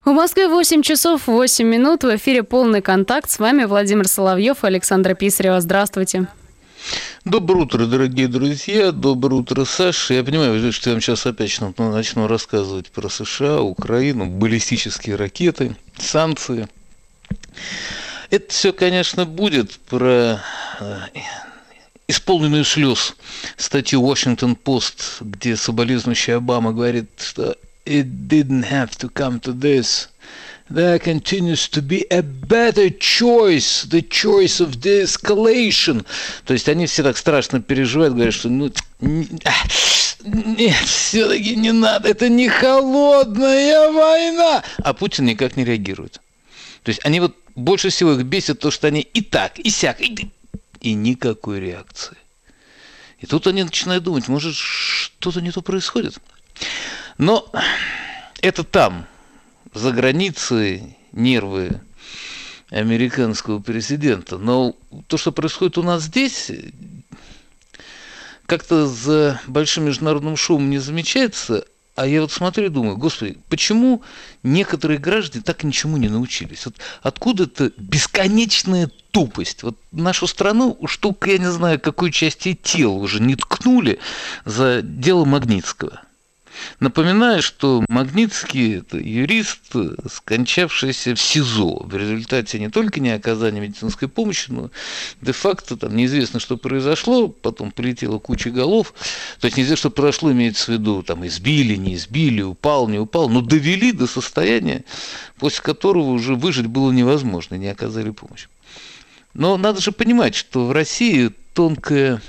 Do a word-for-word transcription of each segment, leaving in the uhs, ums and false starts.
В Москве восемь часов восемь минут. В эфире «Полный контакт». С вами Владимир Соловьев и Александра Писарева. Здравствуйте. Доброе утро, дорогие друзья. Доброе утро, Саша. Я понимаю, что я вам сейчас опять начну рассказывать про США, Украину, баллистические ракеты, санкции. Это все, конечно, будет про исполненную слез статью Washington Post, где соболезнующий Обама говорит, что it didn't have to come to this. There continues to be a better choice, the choice of de-escalation. То есть они все так страшно переживают, говорят, что ну, не, нет, все-таки не надо, это не холодная война. А Путин никак не реагирует. То есть они вот больше всего их бесит то, что они и так, и сяк, и, и никакой реакции. И тут они начинают думать, может, что-то не то происходит. Но это там, за границей, нервы американского президента. Но то, что происходит у нас здесь, как-то за большим международным шумом не замечается. А я вот смотрю и думаю, господи, почему некоторые граждане так ничему не научились? Вот откуда-то бесконечная тупость. Вот нашу страну, штука, я не знаю, какой части тела уже не ткнули за дело Магнитского. Напоминаю, что Магнитский – это юрист, скончавшийся в СИЗО в результате не только не оказания медицинской помощи, но де-факто там неизвестно, что произошло, потом полетела куча голов. То есть неизвестно, что произошло, имеется в виду, там избили, не избили, упал, не упал, но довели до состояния, после которого уже выжить было невозможно, не оказали помощь. Но надо же понимать, что в России тонкая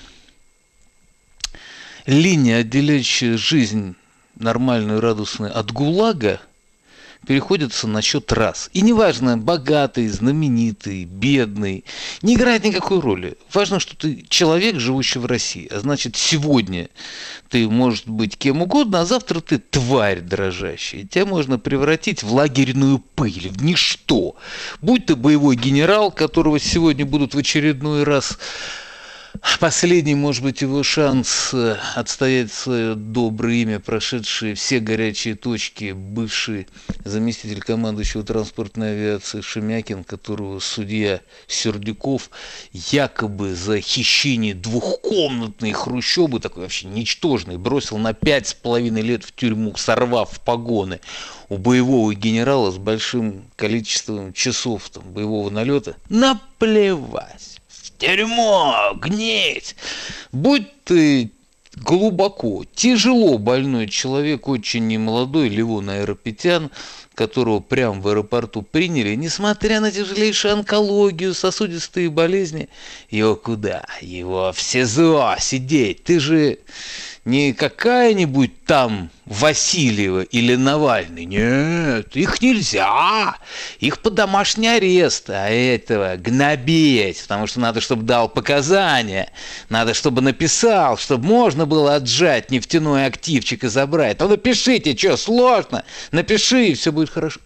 линия, отделяющая жизнь нормальную, радостную от ГУЛАГа, переходится на счет раз. И неважно, богатый, знаменитый, бедный, не играет никакой роли. Важно, что ты человек, живущий в России. А значит, сегодня ты можешь быть кем угодно, а завтра ты тварь дрожащая. Тебя можно превратить в лагерную пыль, в ничто. Будь ты боевой генерал, которого сегодня будут в очередной раз... Последний, может быть, его шанс отстоять свое доброе имя, прошедший все горячие точки, бывший заместитель командующего транспортной авиации Шемякин, которого судья Сердюков якобы за хищение двухкомнатной хрущобы, такой вообще ничтожной, бросил на пять с половиной лет в тюрьму, сорвав погоны у боевого генерала с большим количеством часов там, боевого налета. Наплевать. Дерьмо, гнить. Будь ты глубоко, тяжело больной человек, очень немолодой, Левон Айрапетян, которого прямо в аэропорту приняли, несмотря на тяжелейшую онкологию, сосудистые болезни, его куда? Его в СИЗО сидеть. Ты же не какая-нибудь там Васильева или Навальный. Нет, их нельзя. Их под домашний арест. А этого гнобить. Потому что надо, чтобы дал показания. Надо, чтобы написал, чтобы можно было отжать нефтяной активчик и забрать. Ну напишите, что, сложно. Напиши, и все будет хорошо.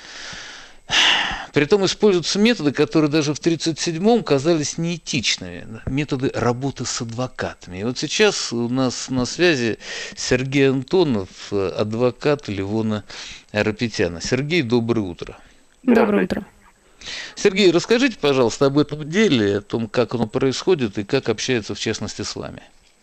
Притом используются методы, которые даже в тридцать седьмом казались неэтичными. Методы работы с адвокатами. И вот сейчас у нас на связи Сергей Антонов, адвокат Левона Айрапетяна. Сергей, доброе утро. Доброе утро. Сергей, расскажите, пожалуйста, об этом деле, о том, как оно происходит и как общается, в частности, с вами.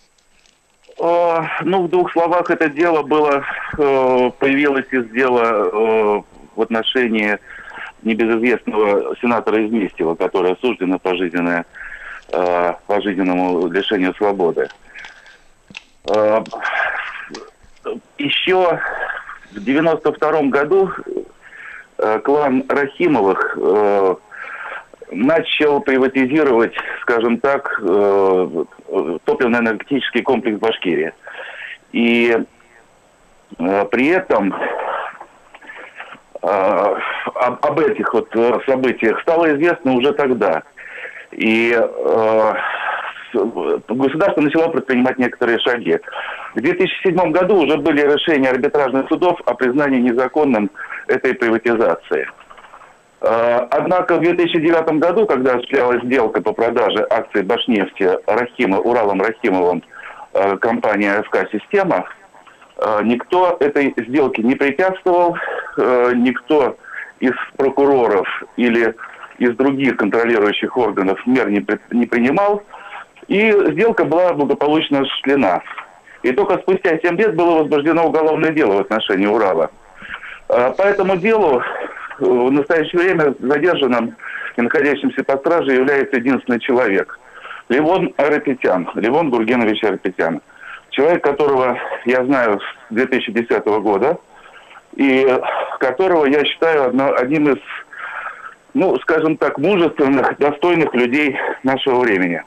Ну, в двух словах, это дело было, появилось из дела в отношении небезызвестного сенатора Изместьева, который осужден на пожизненное, э, пожизненному лишению свободы. Э, еще в девяносто втором году э, клан Рахимовых э, начал приватизировать, скажем так, э, топливно-энергетический комплекс Башкирии. И э, при этом Об, об этих вот событиях стало известно уже тогда. И э, государство начало предпринимать некоторые шаги. В две тысячи седьмом году уже были решения арбитражных судов о признании незаконным этой приватизации. Э, однако в две тысячи девятом году, когда осуществлялась сделка по продаже акций Башнефти Рахима, Уралом Рахимовым, э, компании АФК «Система», никто этой сделке не препятствовал, э, никто из прокуроров или из других контролирующих органов мер не, при, не принимал, и сделка была благополучно осуществлена. И только спустя семь лет было возбуждено уголовное дело в отношении Урала. Э, по этому делу в настоящее время задержанным и находящимся под стражей является единственный человек. Левон Айрапетян, Левон Гургенович Айрапетян. Человек, которого я знаю с две тысячи десятого года, и которого я считаю одно, одним из, ну, скажем так, мужественных, достойных людей нашего времени.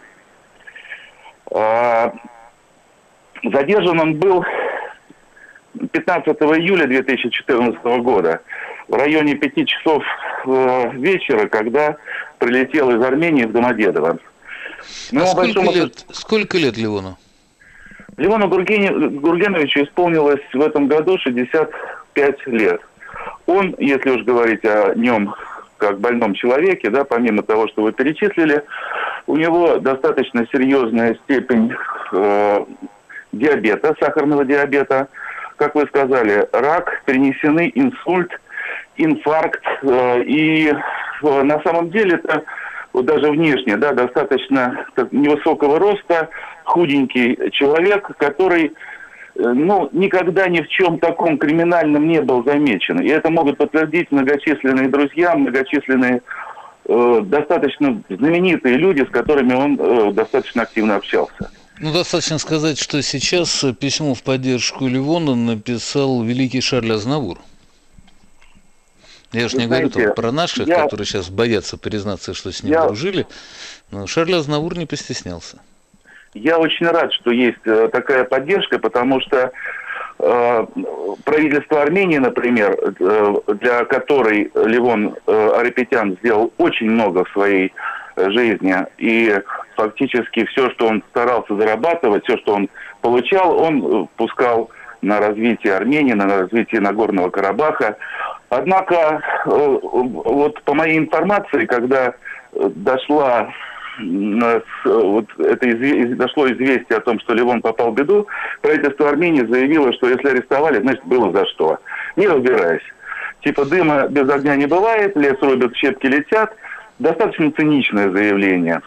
Задержан он был пятнадцатого июля две тысячи четырнадцатого года в районе пяти часов вечера, когда прилетел из Армении в Домодедово. А сколько, большому... лет, сколько лет Левону? Левону Гурген... Гургеновичу исполнилось в этом году шестьдесят пять лет. Он, если уж говорить о нем как больном человеке, да, помимо того, что вы перечислили, у него достаточно серьезная степень э, диабета, сахарного диабета. Как вы сказали, рак, перенесенный инсульт, инфаркт. Э, и э, на самом деле это вот даже внешне, да, достаточно так, невысокого роста, худенький человек, который, ну, никогда ни в чем таком криминальном не был замечен. И это могут подтвердить многочисленные друзья, многочисленные э, достаточно знаменитые люди, с которыми он э, достаточно активно общался. Ну, достаточно сказать, что сейчас письмо в поддержку Левона написал великий Шарль Азнавур. Я же не говорю там про наших, я... которые сейчас боятся признаться, что с ним я... дружили, но Шарль Азнавур не постеснялся. Я очень рад, что есть э, такая поддержка, потому что э, правительство Армении, например, э, для которой Левон э, Айрапетян сделал очень много в своей э, жизни, и фактически все, что он старался зарабатывать, все, что он получал, он э, пускал на развитие Армении, на развитие Нагорного Карабаха. Однако, э, вот по моей информации, когда дошла вот это изв... дошло известие о том, что Левон попал в беду, правительство Армении заявило, что если арестовали, значит, было за что. Не разбираясь. Типа дыма без огня не бывает, лес рубят, щепки летят. Достаточно циничное заявление.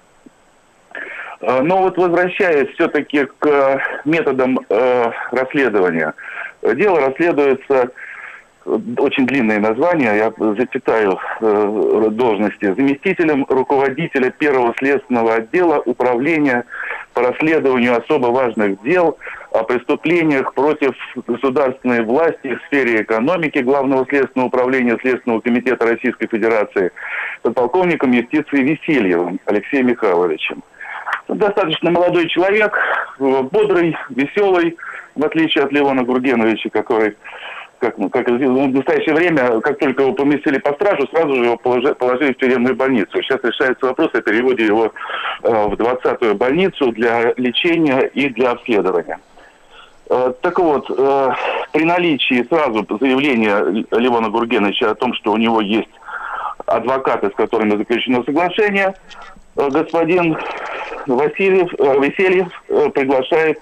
Но вот возвращаясь все-таки к методам э, расследования. Дело расследуется, очень длинное название, я зачитаю э, должности: заместителем руководителя первого следственного отдела управления по расследованию особо важных дел о преступлениях против государственной власти в сфере экономики Главного следственного управления Следственного комитета Российской Федерации, подполковником юстиции Весельевым Алексеем Михайловичем. Достаточно молодой человек, бодрый, веселый, в отличие от Левона Гургеновича, который, как, как в настоящее время, как только его поместили по стражу, сразу же его положили, положили в тюремную больницу. Сейчас решается вопрос о переводе его э, в двадцатую больницу для лечения и для обследования. Э, так вот, э, при наличии сразу заявления Левона Гургеновича о том, что у него есть адвокаты, с которыми заключено соглашение, э, господин Васильев, э, Весельев э, приглашает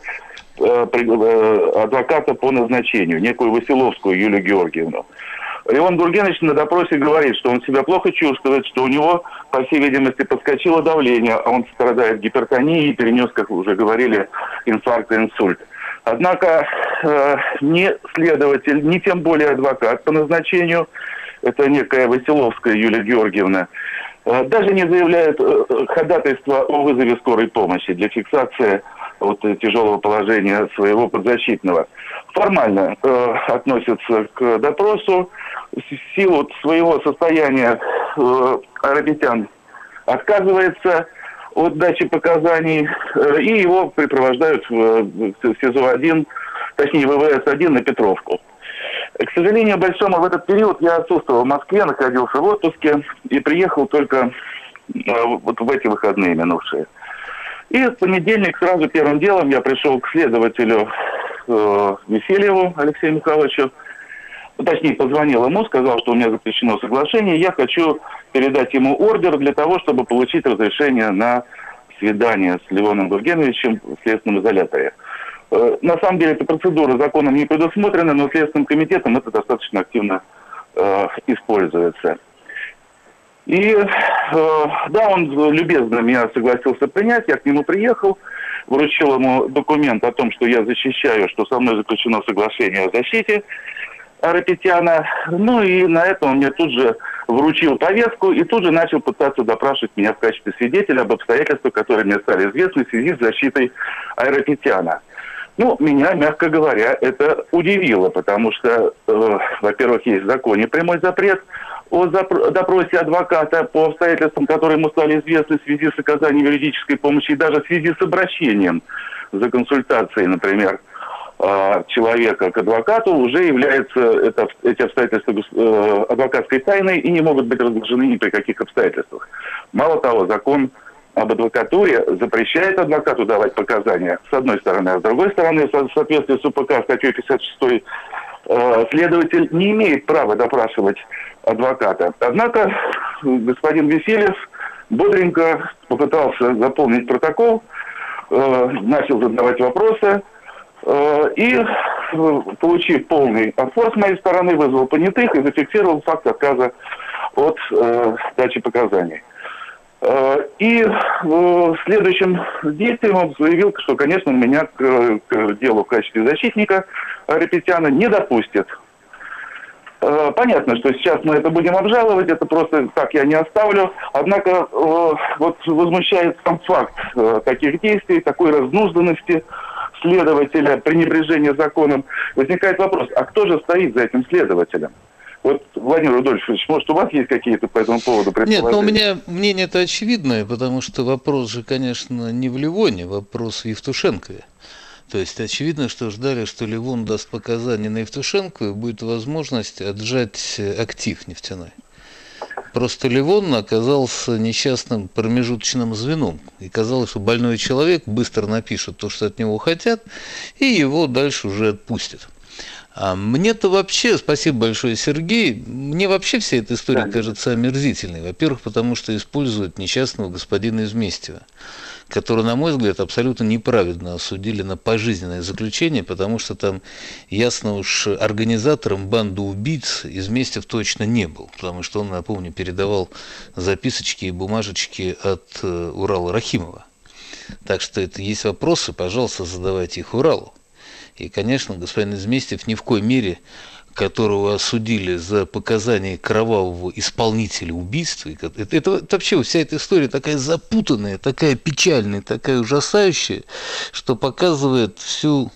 адвоката по назначению, некую Василовскую Юлию Георгиевну. Левон Гургенович на допросе говорит, что он себя плохо чувствует, что у него, по всей видимости, подскочило давление, а он страдает гипертонией и перенес, как вы уже говорили, инфаркт и инсульт. Однако э, ни следователь, ни тем более адвокат по назначению, это некая Василовская Юлия Георгиевна, э, даже не заявляет э, ходатайство о вызове скорой помощи для фиксации вот тяжелого положения своего подзащитного. Формально э, относятся к допросу. В силу своего состояния э, Айрапетян отказывается от дачи показаний, э, и его припровождают в, в СИЗО один, точнее в ВВС один на Петровку. К сожалению большому, в этот период я отсутствовал в Москве, находился в отпуске и приехал только э, вот в эти выходные минувшие. И в понедельник сразу первым делом я пришел к следователю э, Весельеву Алексею Михайловичу, ну, точнее позвонил ему, сказал, что у меня заключено соглашение, я хочу передать ему ордер для того, чтобы получить разрешение на свидание с Левоном Гургеновичем в следственном изоляторе. На самом деле эта процедура законом не предусмотрена, но Следственным комитетом это достаточно активно э, используется. И э, да, он любезно меня согласился принять, я к нему приехал, вручил ему документ о том, что я защищаю, что со мной заключено соглашение о защите Айрапетяна. Ну и на этом он мне тут же вручил повестку и тут же начал пытаться допрашивать меня в качестве свидетеля об обстоятельствах, которые мне стали известны в связи с защитой Айрапетяна. Ну, меня, мягко говоря, это удивило, потому что, э, во-первых, есть в законе прямой запрет о запро- допросе адвоката по обстоятельствам, которые ему стали известны в связи с оказанием юридической помощи и даже в связи с обращением за консультацией, например, э, человека к адвокату, уже является это, эти обстоятельства э, адвокатской тайной и не могут быть разглашены ни при каких обстоятельствах. Мало того, закон об адвокатуре запрещает адвокату давать показания, с одной стороны, а с другой стороны, в соответствии с УПК статьей пятьдесят шесть, э, следователь не имеет права допрашивать адвоката. Однако господин Весельев бодренько попытался заполнить протокол, э, начал задавать вопросы э, и, э, получив полный отпор с моей стороны, вызвал понятых и зафиксировал факт отказа от э, дачи показаний. И следующим действием он заявил, что, конечно, он меня к, к делу в качестве защитника Айрапетяна не допустит. Понятно, что сейчас мы это будем обжаловать, это просто так я не оставлю. Однако вот возмущает сам факт таких действий, такой разнузданности следователя, пренебрежения законом. Возникает вопрос, а кто же стоит за этим следователем? Вот, Владимир Рудольфович, может, у вас есть какие-то по этому поводу предположения? Нет, но у меня мнение-то очевидное, потому что вопрос же, конечно, не в Левоне, вопрос в Евтушенкове. То есть очевидно, что ждали, что Левон даст показания на Евтушенко, и будет возможность отжать актив нефтяной. Просто Левон оказался несчастным промежуточным звеном. И казалось, что больной человек быстро напишет то, что от него хотят, и его дальше уже отпустят. А мне-то вообще, спасибо большое, Сергей, мне вообще вся эта история кажется омерзительной. Во-первых, потому что используют несчастного господина Изместьева, которого, на мой взгляд, абсолютно неправедно осудили на пожизненное заключение, потому что там, ясно уж, организатором банды убийц Изместьев точно не был, потому что он, напомню, передавал записочки и бумажечки от э, Урала Рахимова. Так что это есть вопросы, пожалуйста, задавайте их Уралу. И, конечно, господин Изместьев ни в коей мере, которого осудили за показания кровавого исполнителя убийства, это, это, это вообще вся эта история такая запутанная, такая печальная, такая ужасающая, что показывает всю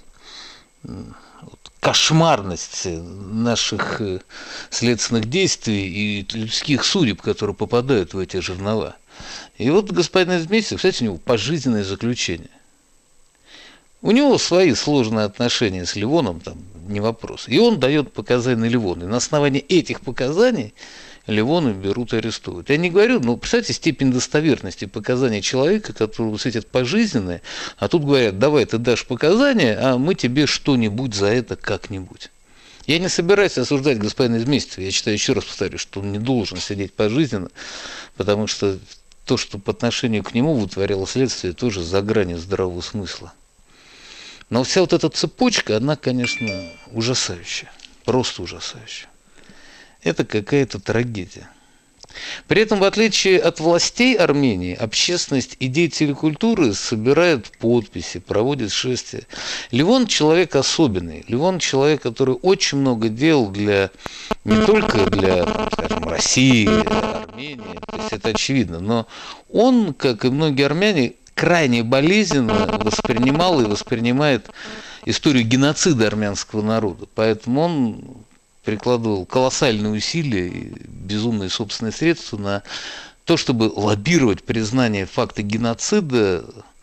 кошмарность наших следственных действий и людских судеб, которые попадают в эти жернова. И вот господин Изместьев, кстати, у него пожизненное заключение. У него свои сложные отношения с Левоном, там не вопрос. И он дает показания на Левона. И на основании этих показаний Левона берут и арестуют. Я не говорю, ну, представьте, степень достоверности показаний человека, которого светят пожизненное, а тут говорят, давай ты дашь показания, а мы тебе что-нибудь за это как-нибудь. Я не собираюсь осуждать господина Изместьева. Я считаю, еще раз повторю, что он не должен сидеть пожизненно, потому что то, что по отношению к нему вытворяло следствие, тоже за гранью здравого смысла. Но вся вот эта цепочка, она, конечно, ужасающая, просто ужасающая. Это какая-то трагедия. При этом, в отличие от властей Армении, общественность и деятели культуры собирают подписи, проводят шествия. Левон человек особенный. Левон человек, который очень много делал для, не только для, скажем, России, Армении, то есть это очевидно, но он, как и многие армяне, крайне болезненно воспринимал и воспринимает историю геноцида армянского народа. Поэтому он прикладывал колоссальные усилия и безумные собственные средства на то, чтобы лоббировать признание факта геноцида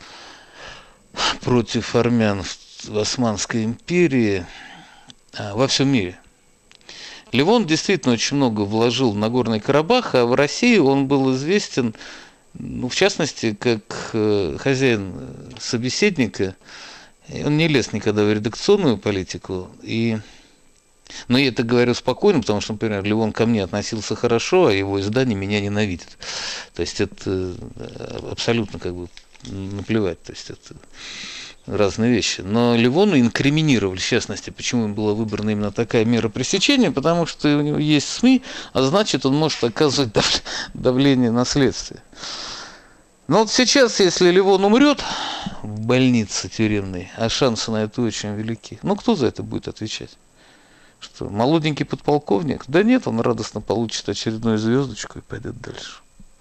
против армян в Османской империи во всем мире. Левон действительно очень много вложил в Нагорный Карабах, а в России он был известен, ну, в частности, как э, хозяин собеседника. Он не лез никогда в редакционную политику. И... Но я это говорю спокойно, потому что, например, Левон ко мне относился хорошо, а его издание меня ненавидит. То есть это абсолютно как бы наплевать, то есть это разные вещи. Но Левону инкриминировали, в частности, почему была выбрана именно такая мера пресечения, потому что у него есть СМИ, а значит, он может оказывать дав- давление на следствие. Но вот сейчас, если Левон умрет в больнице тюремной, а шансы на это очень велики, ну кто за это будет отвечать? Что, молоденький подполковник? Да нет, он радостно получит очередную звездочку и пойдет дальше.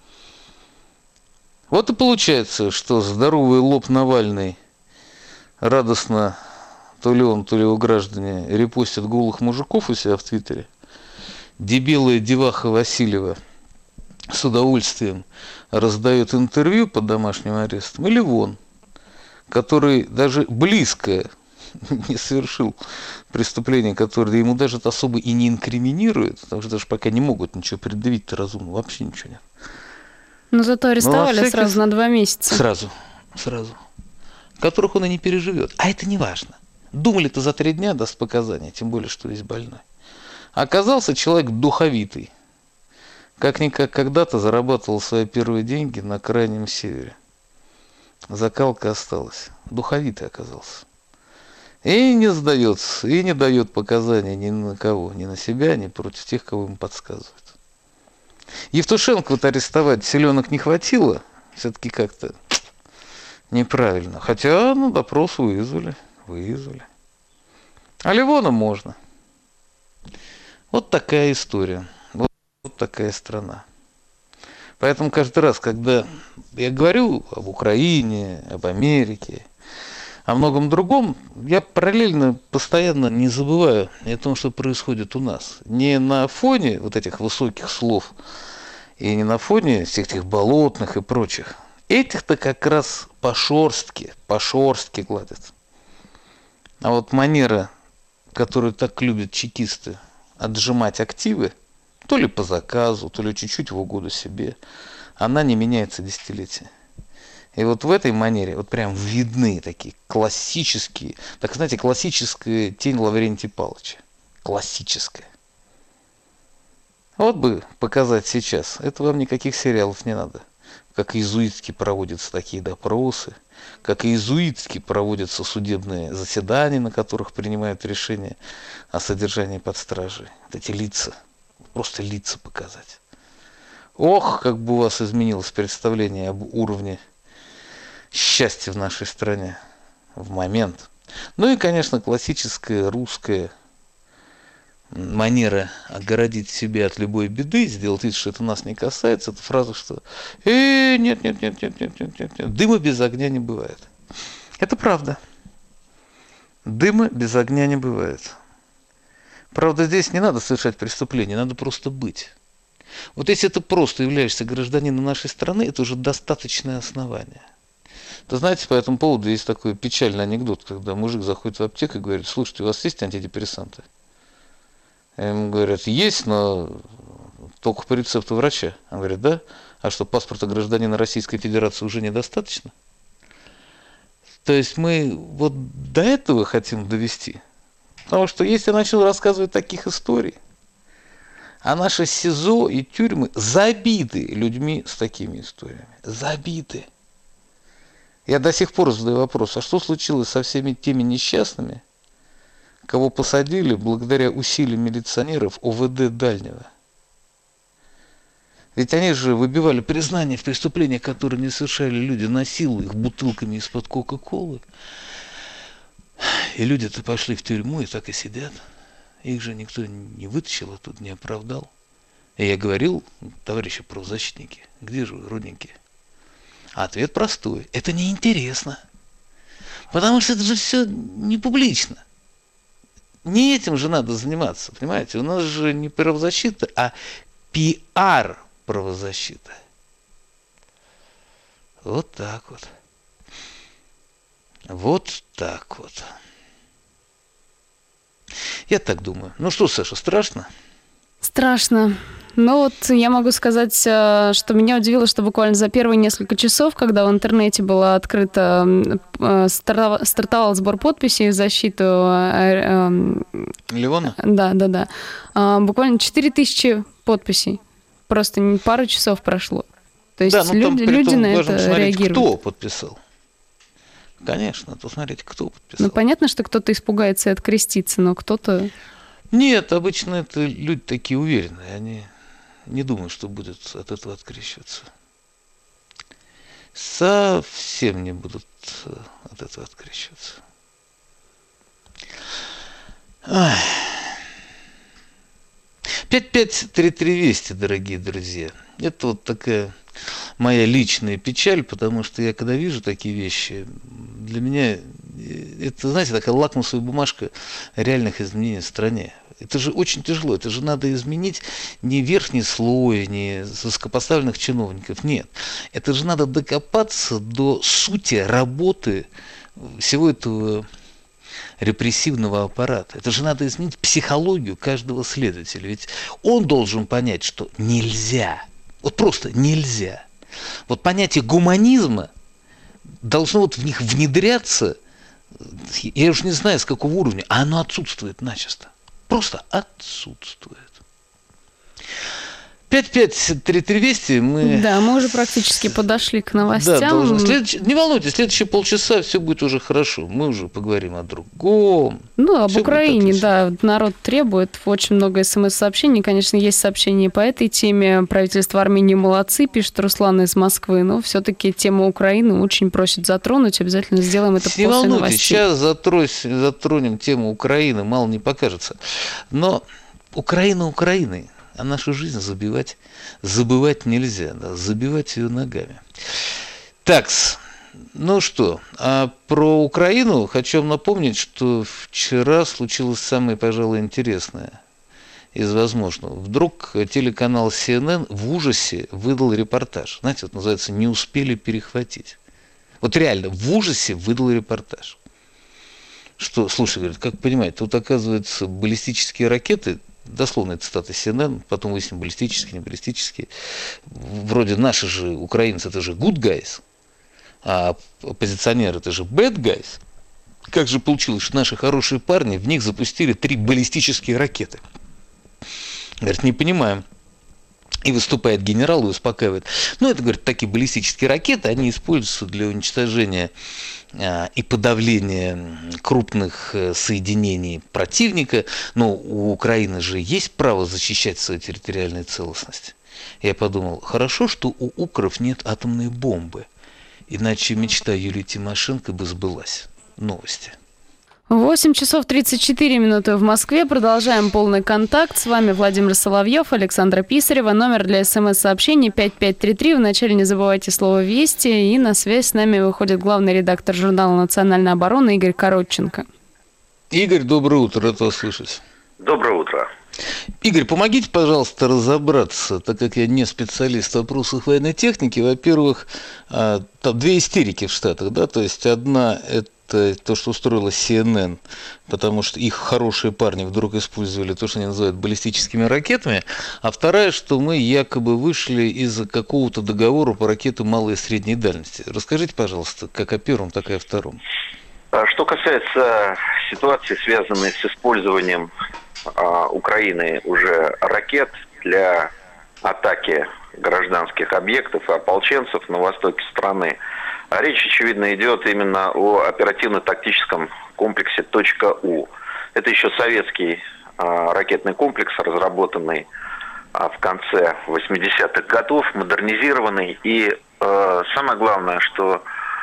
Вот и получается, что здоровый лоб Навальный радостно, то ли он, то ли его граждане, репостят голых мужиков у себя в Твиттере. Дебилая деваха Васильева с удовольствием раздает интервью под домашним арестом. Или вон, который даже близко не совершил преступление, которое ему даже особо и не инкриминирует, потому что даже пока не могут ничего предъявить-то разумно, вообще ничего нет. Но зато арестовали всякий... сразу на два месяца. Сразу, сразу. Которых он и не переживет. А это не важно. Думали-то за три дня даст показания, тем более, что весь больной. Оказался человек духовитый. Как-никак когда-то зарабатывал свои первые деньги на Крайнем Севере. Закалка осталась. Духовитый оказался. И не сдается, и не дает показания ни на кого, ни на себя, ни против тех, кого ему подсказывают. Евтушенко вот арестовать селенок не хватило, все-таки как-то неправильно. Хотя, ну, допрос вызвали, вызвали. А Левона можно. Вот такая история. Вот, вот такая страна. Поэтому каждый раз, когда я говорю об Украине, об Америке, о многом другом, я параллельно постоянно не забываю о том, что происходит у нас. Не на фоне вот этих высоких слов и не на фоне всех этих болотных и прочих. Этих-то как раз по шорстке, по шорстке гладят. А вот манера, которую так любят чекисты, отжимать активы, то ли по заказу, то ли чуть-чуть в угоду себе, она не меняется десятилетия. И вот в этой манере вот прям видны такие классические, так знаете, классическая тень Лаврентия Павловича. Классическая. Вот бы показать сейчас. Это вам никаких сериалов не надо. Как иезуитски проводятся такие допросы, как иезуитски проводятся судебные заседания, на которых принимают решения о содержании под стражей. Вот эти лица, просто лица показать. Ох, как бы у вас изменилось представление об уровне счастья в нашей стране в момент. Ну и, конечно, классическая русская манера огородить себя от любой беды, сделать вид, что это нас не касается, это фраза, что «Э, нет, нет, нет, нет, нет, нет, нет, нет, дыма без огня не бывает». Это правда. Дыма без огня не бывает. Правда, здесь не надо совершать преступление, надо просто быть. Вот если ты просто являешься гражданином нашей страны, это уже достаточное основание. Вы знаете, по этому поводу есть такой печальный анекдот, когда мужик заходит в аптеку и говорит: слушайте, у вас есть антидепрессанты? Ему говорят: есть, но только по рецепту врача. Он говорит: да? А что, паспорта гражданина Российской Федерации уже недостаточно? То есть мы вот до этого хотим довести. Потому что если я начну рассказывать таких историй, а наши СИЗО и тюрьмы забиты людьми с такими историями. Забиты. Я до сих пор задаю вопрос: а что случилось со всеми теми несчастными, кого посадили благодаря усилиям милиционеров ОВД Дальнего? Ведь они же выбивали признание в преступлениях, которые не совершали люди, насилуя их бутылками из-под Кока-Колы. И люди-то пошли в тюрьму и так и сидят. Их же никто не вытащил, а тут не оправдал. И я говорил: товарищи правозащитники, где же вы, родненькие? А ответ простой: это неинтересно. Потому что это же все не публично. Не этим же надо заниматься, понимаете? У нас же не правозащита, а пиар правозащита. Вот так вот. Вот так вот. Я так думаю. Ну что, Саша, страшно? Страшно. Но вот я могу сказать, что меня удивило, что буквально за первые несколько часов, когда в интернете была открыта, стартовал сбор подписей в защиту Левона? Да, да, да. Буквально четыре тысячи подписей. Просто пару часов прошло. То есть да, ну, люди, там, люди том, на важно это посмотреть, реагируют. кто подписал. Конечно, то смотрите, кто подписал. Ну, понятно, что кто-то испугается и открестится, но кто-то... Нет, обычно это люди такие уверенные, они не думают, что будут от этого открещиваться. Совсем не будут от этого открещиваться. Ай. пять пять три три Вести, дорогие друзья. Это вот такая моя личная печаль, потому что я когда вижу такие вещи, для меня это, знаете, такая лакмусовая бумажка реальных изменений в стране. Это же очень тяжело, это же надо изменить не верхний слой, не высокопоставленных чиновников, нет. Это же надо докопаться до сути работы всего этого репрессивного аппарата. Это же надо изменить психологию каждого следователя. Ведь он должен понять, что нельзя, вот просто нельзя. Вот понятие гуманизма должно вот в них внедряться, я уж не знаю, с какого уровня, а оно отсутствует начисто. Просто отсутствует. пять пять три три Вести мы... Да, мы уже практически подошли к новостям. Да, должны. Следующий... Не волнуйтесь, следующие полчаса все будет уже хорошо. Мы уже поговорим о другом. Ну, об Всё Украине, да, народ требует. Очень много смс-сообщений. Конечно, есть сообщения по этой теме. Правительство Армении молодцы, пишет Руслан из Москвы. Но все-таки тема Украины очень просит затронуть. Обязательно сделаем это не после волнуйтесь, новостей. Сейчас затрось, затронем тему Украины, мало не покажется. Но Украина Украиной. А нашу жизнь забивать, забывать нельзя, да, забивать ее ногами. Такс, ну что, а про Украину хочу вам напомнить, что вчера случилось самое, пожалуй, интересное из возможного. Вдруг телеканал Си Эн Эн в ужасе выдал репортаж. Знаете, вот называется «Не успели перехватить». Вот реально, в ужасе выдал репортаж. Что, слушай, говорит, как понимаете, тут, оказывается, баллистические ракеты, дословная цитата Си Эн Эн, потом выясним, баллистические, не баллистические. Вроде наши же украинцы, это же good guys, а оппозиционеры, это же bad guys. Как же получилось, что наши хорошие парни, в них запустили три баллистические ракеты? Говорит, не понимаем. И выступает генерал и успокаивает. Ну, это, говорит, такие баллистические ракеты, они используются для уничтожения а, и подавления крупных соединений противника. Но у Украины же есть право защищать свою территориальную целостность. Я подумал, хорошо, что у укров нет атомной бомбы. Иначе мечта Юлии Тимошенко бы сбылась. Новости. восемь часов тридцать четыре минуты в Москве. Продолжаем полный контакт. С вами Владимир Соловьев, Александра Писарева. Номер для смс-сообщений пять пять три три. Вначале не забывайте слово «Вести». И на связь с нами выходит главный редактор журнала «Национальная оборона» Игорь Коротченко. Игорь, доброе утро. Рад вас слышать. Доброе утро. Игорь, помогите, пожалуйста, разобраться, так как я не специалист в вопросах военной техники. Во-первых, там две истерики в Штатах, да, то есть одна – это то, что устроила Си Эн Эн, потому что их хорошие парни вдруг использовали то, что они называют баллистическими ракетами, а вторая, что мы якобы вышли из-за какого-то договора по ракетам малой и средней дальности. Расскажите, пожалуйста, как о первом, так и о втором. Что касается ситуации, связанной с использованием а, Украины уже ракет для атаки гражданских объектов и ополченцев на востоке страны, речь, очевидно, идет именно о оперативно-тактическом комплексе «Точка-У». Это еще советский а, ракетный комплекс, разработанный а, в конце восьмидесятых годов, модернизированный. И а, самое главное, что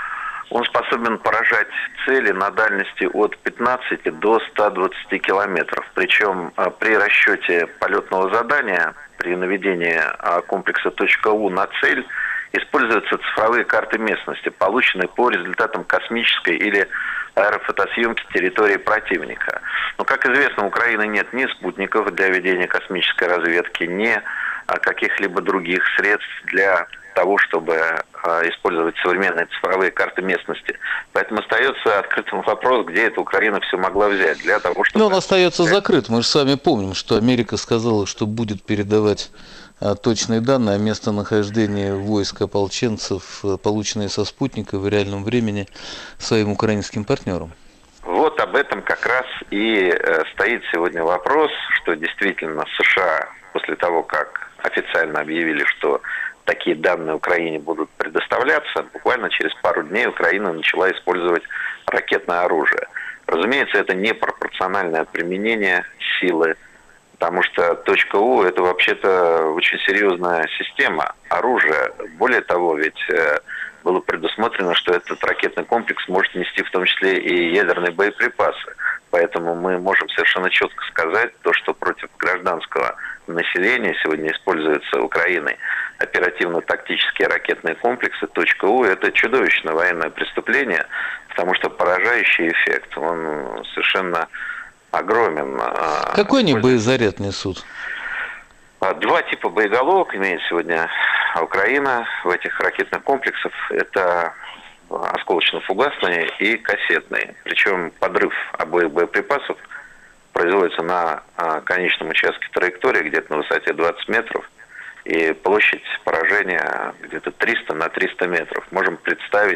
он способен поражать цели на дальности от пятнадцати до ста двадцати километров. Причем а, при расчете полетного задания, при наведении а, комплекса «Точка-У» на цель, используются цифровые карты местности, полученные по результатам космической или аэрофотосъемки территории противника. Но, как известно, у Украины нет ни спутников для ведения космической разведки, ни каких-либо других средств для того, чтобы использовать современные цифровые карты местности. Поэтому остается открытым вопрос, где эта Украина все могла взять для того, чтобы... Но он остается закрыт. Мы же с вами помним, что Америка сказала, что будет передавать точные данные о местонахождении войск ополченцев, полученные со спутника в реальном времени, своим украинским партнерам. Вот об этом как раз и стоит сегодня вопрос, что действительно США после того, как официально объявили, что такие данные Украине будут предоставляться, буквально через пару дней Украина начала использовать ракетное оружие. Разумеется, это непропорциональное применение силы, потому что точка У – это вообще-то очень серьезная система оружия. Более того, ведь было предусмотрено, что этот ракетный комплекс может нести в том числе и ядерные боеприпасы. Поэтому мы можем совершенно четко сказать то, что против гражданского населения сегодня используются Украиной оперативно-тактические ракетные комплексы. Точка У – это чудовищное военное преступление, потому что поражающий эффект, он совершенно огромен. Какой они боезаряд несут? Два типа боеголовок имеет сегодня Украина в этих ракетных комплексах. Это осколочно-фугасные и кассетные. Причем подрыв обоих боеприпасов производится на конечном участке траектории, где-то на высоте двадцать метров, и площадь поражения где-то триста на триста метров. Можем представить,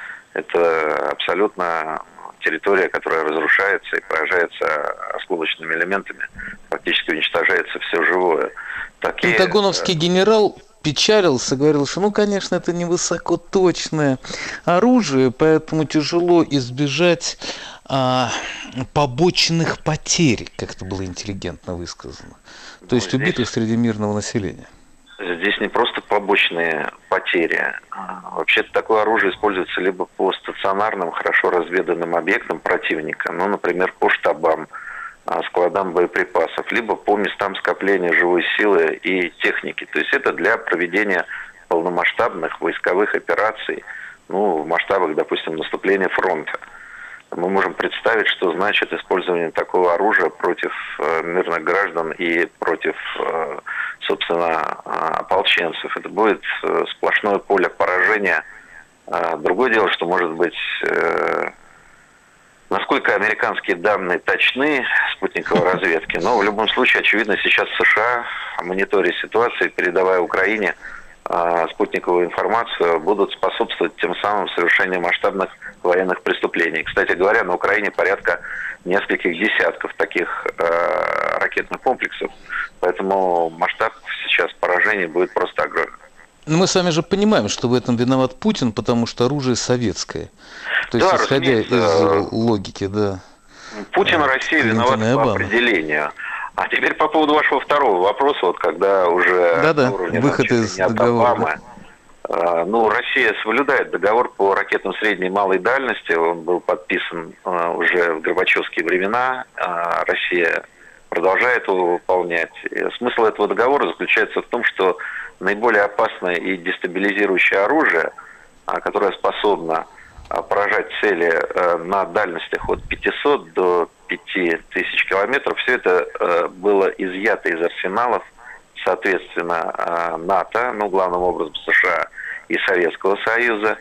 это абсолютно территория, которая разрушается и поражается осколочными элементами, практически уничтожается все живое. Такие... Пентагоновский генерал печалился, говорил, что, ну, конечно, это не высокоточное оружие, поэтому тяжело избежать а, побочных потерь, как это было интеллигентно высказано. То ну, есть здесь... убитых среди мирного населения. Здесь не просто побочные потери. Вообще-то такое оружие используется либо по стационарным, хорошо разведанным объектам противника, ну, например, по штабам, складам боеприпасов, либо по местам скопления живой силы и техники. То есть это для проведения полномасштабных войсковых операций, ну, в масштабах, допустим, наступления фронта. Мы можем представить, что значит использование такого оружия против э, мирных граждан и против, э, собственно, э, ополченцев. Это будет э, сплошное поле поражения. Э, другое дело, что, может быть, э, насколько американские данные точны спутниковой разведки, но в любом случае, очевидно, сейчас США, мониторя ситуации, передавая Украине э, спутниковую информацию, будут способствовать тем самым совершению масштабных военных преступлений. Кстати говоря, на Украине порядка нескольких десятков таких э, ракетных комплексов, поэтому масштаб сейчас поражений будет просто огромен. Но мы с вами же понимаем, что в этом виноват Путин, потому что оружие советское. То есть, да, исходя из логики, да. Путин и Россия виноваты по определению. А теперь по поводу вашего второго вопроса, вот когда уже да, да. выход из договора. Обамы, Ну, Россия соблюдает договор по ракетам средней и малой дальности. Он был подписан уже в горбачевские времена. Россия продолжает его выполнять. И смысл этого договора заключается в том, что наиболее опасное и дестабилизирующее оружие, которое способно поражать цели на дальностях от пятисот до пяти тысяч километров, все это было изъято из арсеналов, соответственно, НАТО, ну, главным образом США и Советского Союза.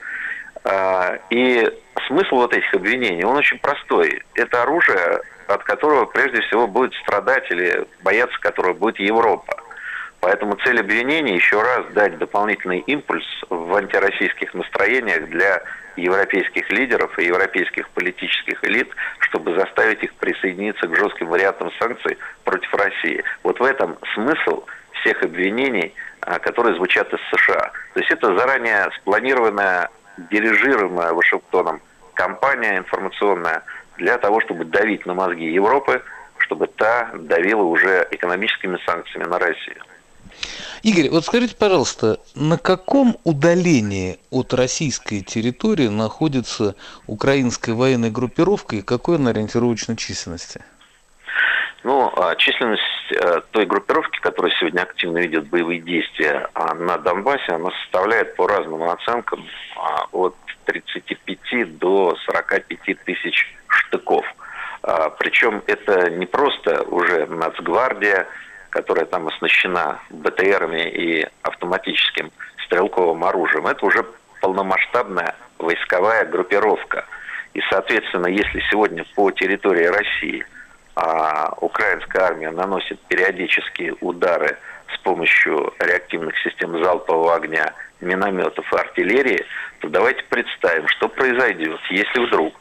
И смысл вот этих обвинений, он очень простой. Это оружие, от которого прежде всего будет страдать или бояться которого будет Европа. Поэтому цель обвинений еще раз дать дополнительный импульс в антироссийских настроениях для европейских лидеров и европейских политических элит, чтобы заставить их присоединиться к жестким вариантам санкций против России. Вот в этом смысл всех обвинений, которые звучат из США. То есть это заранее спланированная, дирижируемая Вашингтоном кампания информационная для того, чтобы давить на мозги Европы, чтобы та давила уже экономическими санкциями на Россию. Игорь, вот скажите, пожалуйста, на каком удалении от российской территории находится украинская военная группировка и какой она ориентировочной численности? Ну, численность той группировки, которая сегодня активно ведет боевые действия на Донбассе, она составляет по разным оценкам от тридцати пяти до сорока пяти тысяч штыков. Причем это не просто уже Нацгвардия, которая там оснащена БТРами и автоматическим стрелковым оружием. Это уже полномасштабная войсковая группировка. И, соответственно, если сегодня по территории России а, украинская армия наносит периодические удары с помощью реактивных систем залпового огня, минометов и артиллерии, то давайте представим, что произойдет, если вдруг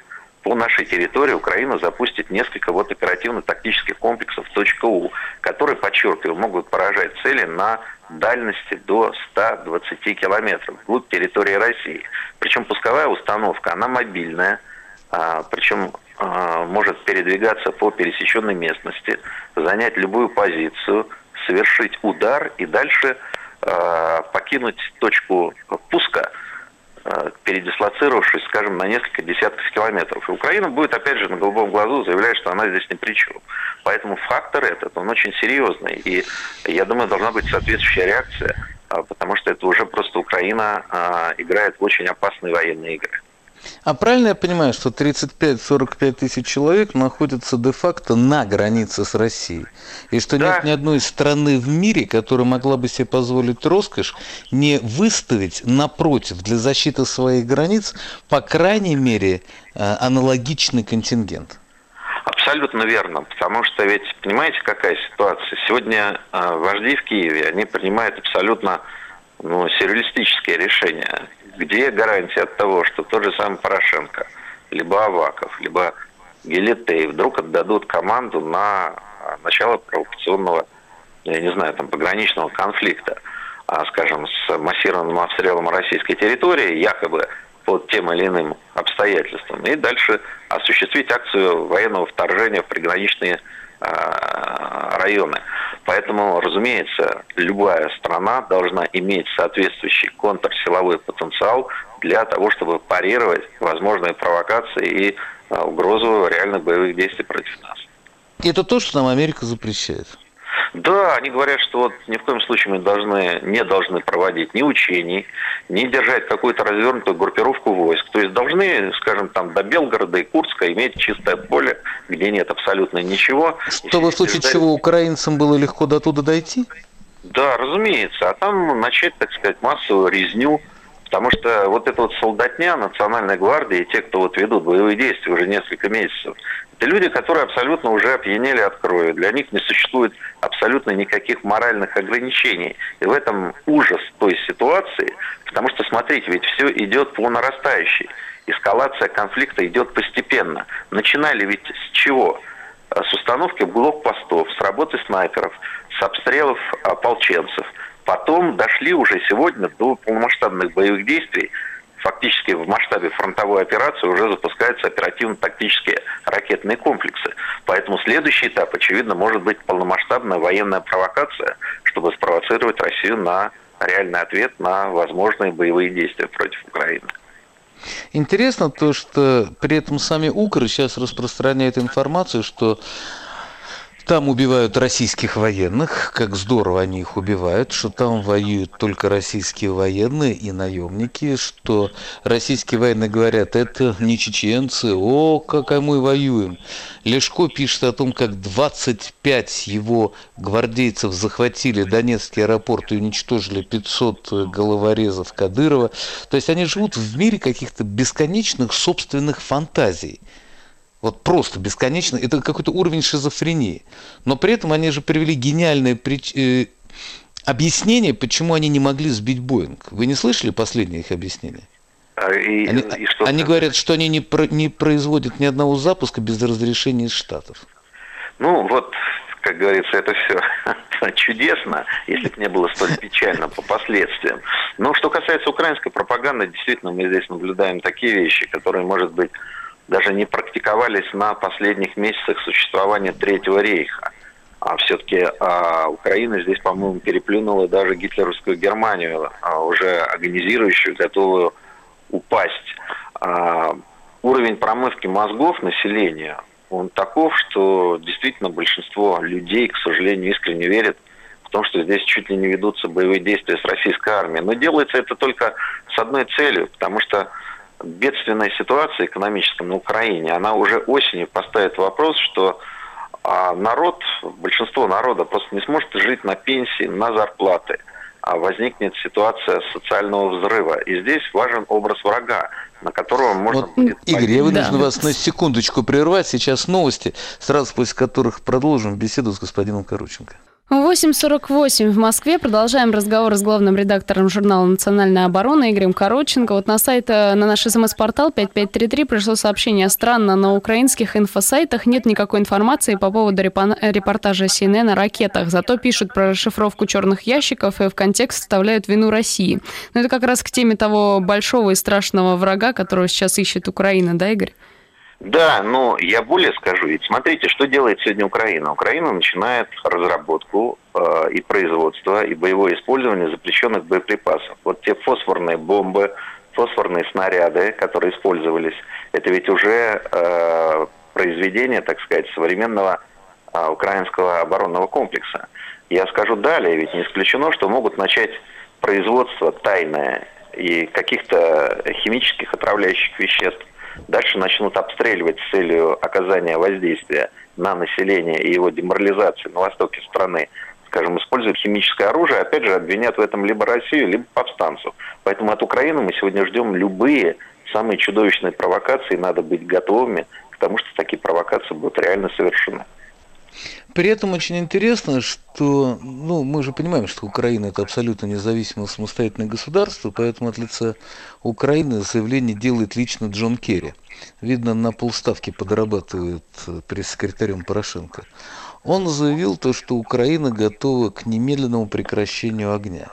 по нашей территории Украина запустит несколько вот оперативно-тактических комплексов .У, которые, подчеркиваю, могут поражать цели на дальности до ста двадцати километров вглубь территории России. Причем пусковая установка, она мобильная, а, причем а, может передвигаться по пересеченной местности, занять любую позицию, совершить удар и дальше а, покинуть точку пуска, передислоцировавшись, скажем, на несколько десятков километров. И Украина будет, опять же, на голубом глазу заявлять, что она здесь ни при чем. Поэтому фактор этот, он очень серьезный. И, я думаю, должна быть соответствующая реакция, потому что это уже просто Украина играет в очень опасные военные игры. А правильно я понимаю, что тридцать пять - сорок пять тысяч человек находятся де-факто на границе с Россией? И что Да. нет ни одной страны в мире, которая могла бы себе позволить роскошь не выставить напротив для защиты своих границ, по крайней мере, аналогичный контингент? Абсолютно верно, потому что ведь, понимаете, какая ситуация? Сегодня э, вожди в Киеве, они принимают абсолютно ну, сюрреалистические решения. Где гарантия от того, что тот же самый Порошенко, либо Аваков, либо Гелетей вдруг отдадут команду на начало провокационного, я не знаю, там, пограничного конфликта, а, скажем, с массированным обстрелом российской территории, якобы под тем или иным обстоятельствам, и дальше осуществить акцию военного вторжения в приграничные районы. Поэтому, разумеется, любая страна должна иметь соответствующий контрсиловой потенциал для того, чтобы парировать возможные провокации и угрозу реальных боевых действий против нас. И это то, что нам Америка запрещает. Да, они говорят, что вот ни в коем случае мы должны, не должны проводить ни учений, ни держать какую-то развернутую группировку войск. То есть должны, скажем, там до Белгорода и Курска иметь чистое поле, где нет абсолютно ничего. Чтобы в случае чего украинцам было легко до туда дойти? Да, разумеется. А там начать, так сказать, массовую резню. Потому что вот эта вот солдатня Национальной гвардии, те, кто вот ведут боевые действия уже несколько месяцев, это люди, которые абсолютно уже опьянели от крови. Для них не существует абсолютно никаких моральных ограничений. И в этом ужас той ситуации, потому что, смотрите, ведь все идет по нарастающей. Эскалация конфликта идет постепенно. Начинали ведь с чего? С установки блокпостов, с работы снайперов, с обстрелов ополченцев. Потом дошли уже сегодня до полномасштабных боевых действий. Фактически в масштабе фронтовой операции уже запускаются оперативно-тактические ракетные комплексы. Поэтому следующий этап, очевидно, может быть полномасштабная военная провокация, чтобы спровоцировать Россию на реальный ответ на возможные боевые действия против Украины. Интересно то, что при этом сами укры сейчас распространяют информацию, что там убивают российских военных, как здорово они их убивают, что там воюют только российские военные и наемники, что российские военные говорят, это не чеченцы, о, как мы воюем. Лешко пишет о том, как двадцать пять его гвардейцев захватили Донецкий аэропорт и уничтожили пятьсот головорезов Кадырова. То есть они живут в мире каких-то бесконечных собственных фантазий. Вот просто бесконечно. Это какой-то уровень шизофрении. Но при этом они же привели гениальное прич... э, объяснение, почему они не могли сбить Боинг. Вы не слышали последнее их объяснение? И, они и что они говорят, что они не, про... не производят ни одного запуска без разрешения из Штатов. Ну вот, как говорится, это все чудесно, если бы не было столь печально по последствиям. Но что касается украинской пропаганды, действительно мы здесь наблюдаем такие вещи, которые, может быть, даже не практиковались на последних месяцах существования Третьего рейха. А все-таки а, Украина здесь, по-моему, переплюнула даже гитлеровскую Германию, а, уже агонизирующую, готовую упасть. А, уровень промывки мозгов населения, он таков, что действительно большинство людей, к сожалению, искренне верят в том, что здесь чуть ли не ведутся боевые действия с российской армией. Но делается это только с одной целью, потому что бедственная ситуация экономическая на Украине, она уже осенью поставит вопрос, что а, народ, большинство народа просто не сможет жить на пенсии, на зарплаты, а возникнет ситуация социального взрыва. И здесь важен образ врага, на которого можно вот, будет... Игорь, я вынужден да. вас на секундочку прервать. Сейчас новости, сразу после которых продолжим беседу с господином Короченко. восемь сорок восемь в Москве. Продолжаем разговор с главным редактором журнала «Национальная оборона» Игорем Коротченко. Вот на сайт, на наш смс-портал пять пять три три пришло сообщение: странно, на украинских инфосайтах нет никакой информации по поводу репортажа Си Эн Эн о ракетах. Зато пишут про расшифровку черных ящиков и в контекст вставляют вину России. Но это как раз к теме того большого и страшного врага, которого сейчас ищет Украина, да, Игорь? Да, но я более скажу. Ведь смотрите, что делает сегодня Украина. Украина начинает разработку э, и производство, и боевое использование запрещенных боеприпасов. Вот те фосфорные бомбы, фосфорные снаряды, которые использовались, это ведь уже э, произведение, так сказать, современного э, украинского оборонного комплекса. Я скажу далее, ведь не исключено, что могут начать производство тайное и каких-то химических отравляющих веществ. Дальше начнут обстреливать с целью оказания воздействия на население и его деморализации на востоке страны. Скажем, используют химическое оружие, опять же, обвинят в этом либо Россию, либо повстанцев. Поэтому от Украины мы сегодня ждем любые самые чудовищные провокации. Надо быть готовыми к тому, что такие провокации будут реально совершены. При этом очень интересно, что, ну, мы же понимаем, что Украина – это абсолютно независимое самостоятельное государство, поэтому от лица Украины заявление делает лично Джон Керри. Видно, на полставки подрабатывает пресс-секретарем Порошенко. Он заявил то, что Украина готова к немедленному прекращению огня.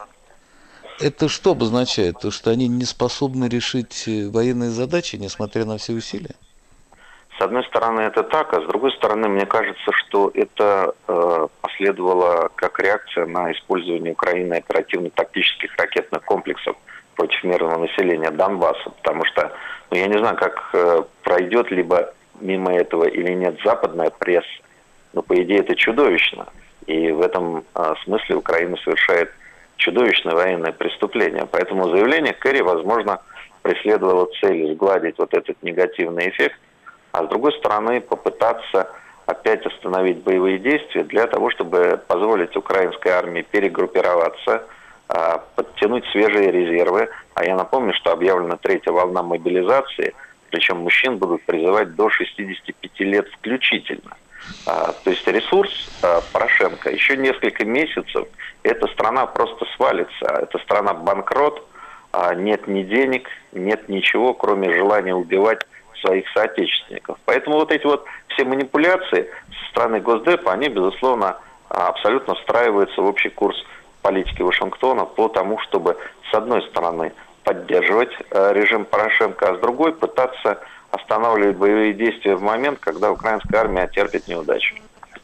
Это что обозначает? То, что они не способны решить военные задачи, несмотря на все усилия? С одной стороны, это так, а с другой стороны, мне кажется, что это э, последовало как реакция на использование Украины оперативно-тактических ракетных комплексов против мирного населения Донбасса. Потому что, ну, я не знаю, как э, пройдет либо мимо этого или нет западная пресса, но, по идее, это чудовищно. И в этом э, смысле Украина совершает чудовищное военное преступление. Поэтому заявление Керри, возможно, преследовало цель сгладить вот этот негативный эффект, а с другой стороны попытаться опять остановить боевые действия для того, чтобы позволить украинской армии перегруппироваться, подтянуть свежие резервы. А я напомню, что объявлена третья волна мобилизации, причем мужчин будут призывать до шестидесяти пяти лет включительно. То есть ресурс Порошенко еще несколько месяцев, эта страна просто свалится. Эта страна банкрот, нет ни денег, нет ничего, кроме желания убивать своих соотечественников. Поэтому вот эти вот все манипуляции со стороны Госдепа, они, безусловно, абсолютно встраиваются в общий курс политики Вашингтона по тому, чтобы, с одной стороны, поддерживать режим Порошенко, а с другой пытаться останавливать боевые действия в момент, когда украинская армия терпит неудачу.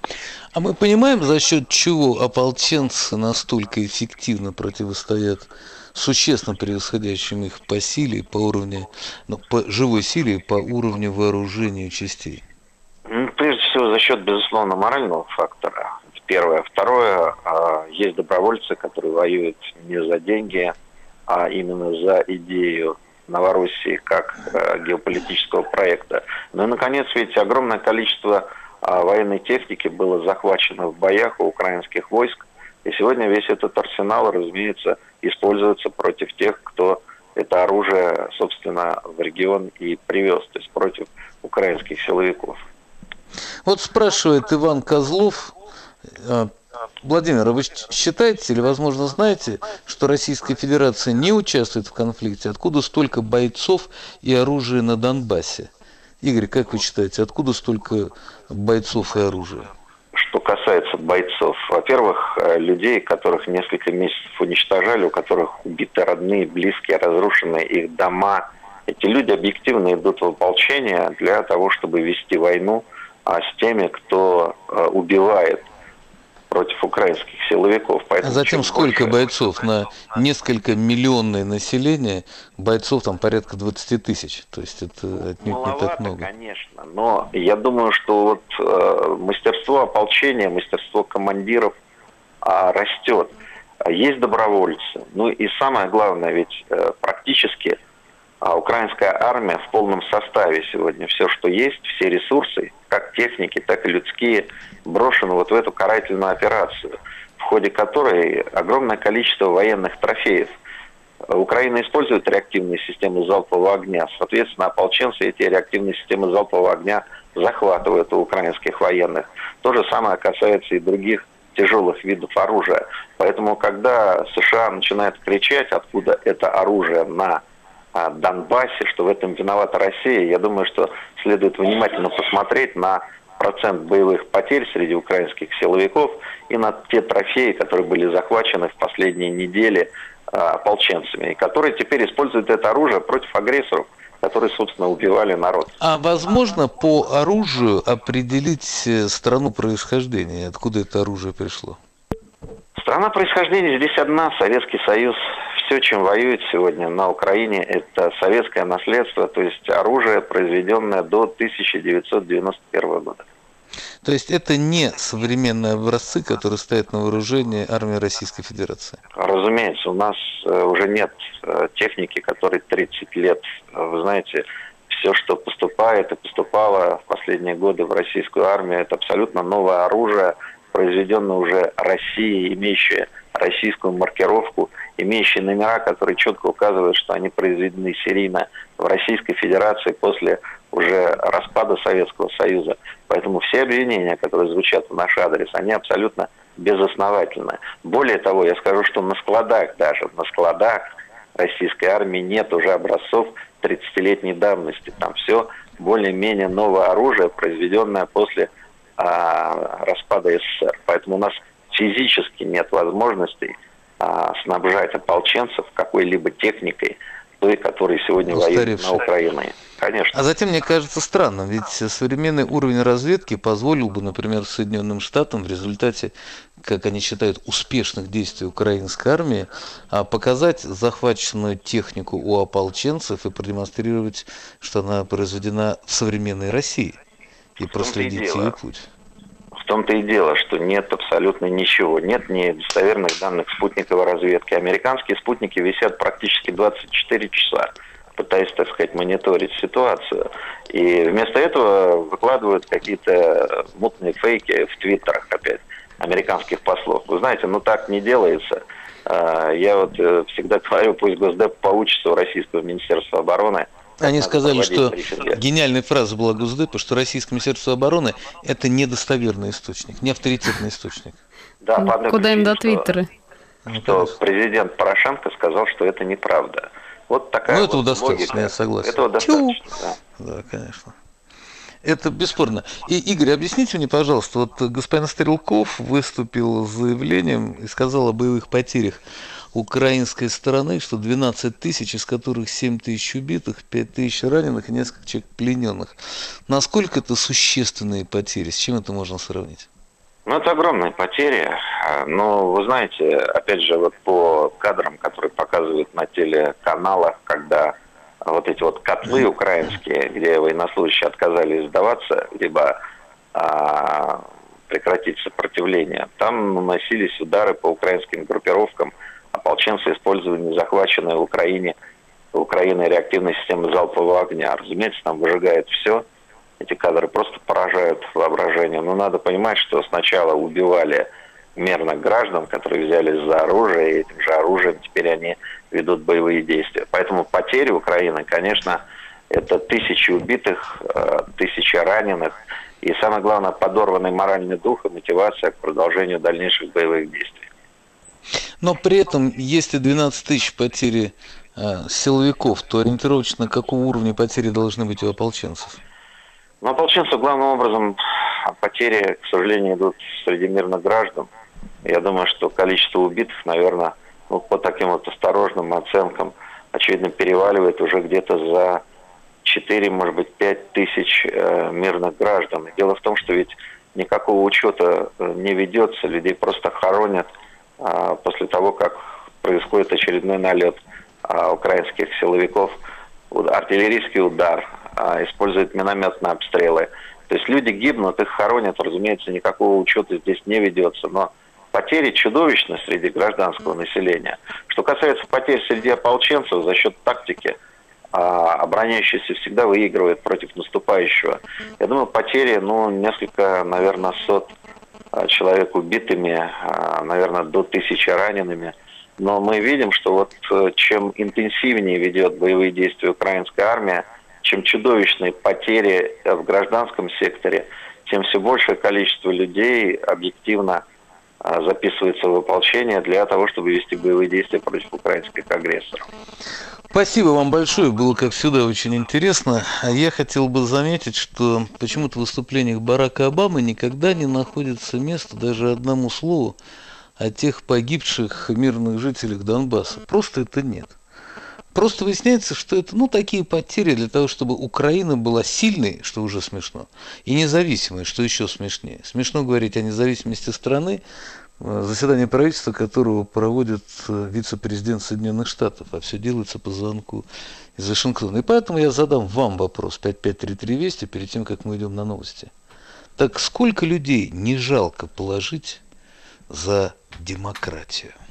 А мы понимаем, за счет чего ополченцы настолько эффективно противостоят существенно превосходящим их по силе, по уровню, ну, по живой силе, по уровню вооружения частей? Ну, прежде всего, за счет, безусловно, морального фактора. Первое. Второе. Есть добровольцы, которые воюют не за деньги, а именно за идею Новороссии как геополитического проекта. Ну и, наконец, ведь огромное количество военной техники было захвачено в боях у украинских войск. И сегодня весь этот арсенал, разумеется, используется против тех, кто это оружие, собственно, в регион и привез, то есть против украинских силовиков. Вот спрашивает Иван Козлов. Владимир, а вы считаете или, возможно, знаете, что Российская Федерация не участвует в конфликте? Откуда столько бойцов и оружия на Донбассе? Игорь, как вы считаете, откуда столько бойцов и оружия? Что касается бойцов, во-первых, людей, которых несколько месяцев уничтожали, у которых убиты родные, близкие, разрушены их дома, эти люди объективно идут в ополчение для того, чтобы вести войну а, с теми, кто а, убивает против украинских силовиков. Поэтому а затем сколько больше... бойцов на несколько миллионное население, бойцов там порядка двадцати тысяч, то есть это отнюдь маловато, не так много. Конечно, но я думаю, что вот э, мастерство ополчения, мастерство командиров э, растет. Есть добровольцы, ну и самое главное, ведь э, практически э, украинская армия в полном составе сегодня, все, что есть, все ресурсы, как техники, так и людские, брошены вот в эту карательную операцию, в ходе которой огромное количество военных трофеев. Украина использует реактивные системы залпового огня. Соответственно, ополченцы эти реактивные системы залпового огня захватывают у украинских военных. То же самое касается и других тяжелых видов оружия. Поэтому, когда США начинают кричать, откуда это оружие на Донбассе, что в этом виновата Россия, я думаю, что следует внимательно посмотреть на процент боевых потерь среди украинских силовиков и на те трофеи, которые были захвачены в последние недели ополченцами, и которые теперь используют это оружие против агрессоров, которые, собственно, убивали народ. А возможно по оружию определить страну происхождения, откуда это оружие пришло? Страна происхождения здесь одна, Советский Союз. Все, чем воюет сегодня на Украине, это советское наследство, то есть оружие, произведенное до тысяча девятьсот девяносто первого года. То есть это не современные образцы, которые стоят на вооружении армии Российской Федерации? Разумеется, у нас уже нет техники, которой тридцать лет. Вы знаете, все, что поступает и поступало в последние годы в российскую армию, это абсолютно новое оружие, произведенное уже Россией, имеющее российскую маркировку, имеющие номера, которые четко указывают, что они произведены серийно в Российской Федерации после уже распада Советского Союза. Поэтому все обвинения, которые звучат в наш адрес, они абсолютно безосновательны. Более того, я скажу, что на складах даже, на складах российской армии нет уже образцов тридцатилетней давности. Там все более-менее новое оружие, произведенное после а, распада СССР. Поэтому у нас физически нет возможностей а, снабжать ополченцев какой-либо техникой, той, которая сегодня воюет на Украине. Конечно. А затем, мне кажется странным, ведь современный уровень разведки позволил бы, например, Соединенным Штатам в результате, как они считают, успешных действий украинской армии, показать захваченную технику у ополченцев и продемонстрировать, что она произведена в современной России, и проследить ее путь. В том-то и дело, что нет абсолютно ничего. Нет ни достоверных данных спутниковой разведки. Американские спутники висят практически двадцать четыре часа, пытаясь, так сказать, мониторить ситуацию. И вместо этого выкладывают какие-то мутные фейки в твиттерах опять американских послов. Вы знаете, ну так не делается. Я вот всегда говорю, пусть Госдеп поучится у Российского Министерства обороны. Они сказали, что гениальная фраза была Госдепа, что Российское Министерство обороны – это недостоверный источник, не авторитетный источник. Да, по одной Куда причине, им до Твиттера? Что, что президент Порошенко сказал, что это неправда. Вот такая ну, вот этого достаточно, логика. Я согласен. Этого достаточно, да. Да, конечно. Это бесспорно. И, Игорь, объясните мне, пожалуйста, вот господин Стрелков выступил с заявлением и сказал о боевых потерях украинской стороны, что двенадцать тысяч, из которых семь тысяч убитых, пять тысяч раненых и несколько человек плененных. Насколько это существенные потери? С чем это можно сравнить? Ну, это огромные потери. Но, вы знаете, опять же, вот по кадрам, которые показывают на телеканалах, когда вот эти вот котлы украинские, где военнослужащие отказались сдаваться, либо а, прекратить сопротивление, там наносились удары по украинским группировкам. Ополченцы использовали незахваченные в Украине, в Украине реактивные системы залпового огня. Разумеется, там выжигает все. Эти кадры просто поражают воображение. Но надо понимать, что сначала убивали мирных граждан, которые взялись за оружие, и этим же оружием теперь они ведут боевые действия. Поэтому потери Украины, конечно, это тысячи убитых, тысячи раненых, и самое главное, подорванный моральный дух и мотивация к продолжению дальнейших боевых действий. Но при этом, если двенадцать тысяч потери э, силовиков, то ориентировочно какого уровня потери должны быть у ополченцев? Ну, ополченцев, главным образом, потери, к сожалению, идут среди мирных граждан. Я думаю, что количество убитых, наверное, ну, по таким вот осторожным оценкам, очевидно, переваливает уже где-то за четыре, может быть, пять тысяч э, мирных граждан. И дело в том, что ведь никакого учета не ведется, людей просто хоронят э, после того, как происходит очередной налет э, украинских силовиков, артиллерийский удар, э, используют минометные обстрелы. То есть люди гибнут, их хоронят, разумеется, никакого учета здесь не ведется, но потери чудовищны среди гражданского населения. Что касается потерь среди ополченцев за счет тактики, а, обороняющийся всегда выигрывает против наступающего. Я думаю, потери, ну, несколько, наверное, сот а, человек убитыми, а, наверное, до тысячи ранеными. Но мы видим, что вот чем интенсивнее ведет боевые действия украинская армия, чем чудовищные потери в гражданском секторе, тем все большее количество людей объективно а, записываются в ополчение для того, чтобы вести боевые действия против украинских агрессоров. Спасибо вам большое, было, как всегда, очень интересно. А я хотел бы заметить, что почему-то в выступлениях Барака Обамы никогда не находится места даже одному слову о тех погибших мирных жителях Донбасса. Просто это нет. Просто выясняется, что это, ну, такие потери для того, чтобы Украина была сильной, что уже смешно, и независимой, что еще смешнее. Смешно говорить о независимости страны, заседание правительства которого проводит вице-президент Соединенных Штатов, а все делается по звонку из Вашингтона. И поэтому я задам вам вопрос пять пять три три Вести перед тем, как мы идем на новости. Так сколько людей не жалко положить за демократию?